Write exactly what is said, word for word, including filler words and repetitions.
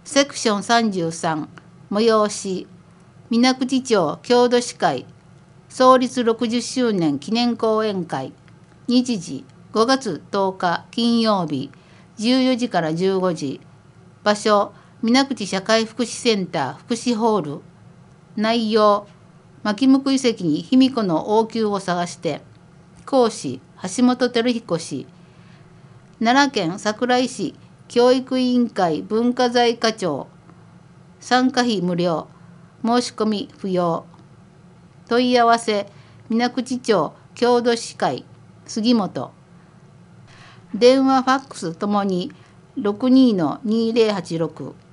セクションさんじゅうさん催し水口町郷土史会創立ろくじゅっしゅうねん記念講演会日時ごがつとおか金曜日じゅうよじからじゅうごじ場所水口社会福祉センター福祉ホール内容牧向遺跡に卑弥呼の王宮を探して講師橋本照彦氏奈良県桜井市教育委員会文化財課長参加費無料申し込み不要問い合わせ水口町郷土史会杉本電話ファックスともに ろくにーのにーぜろはちろく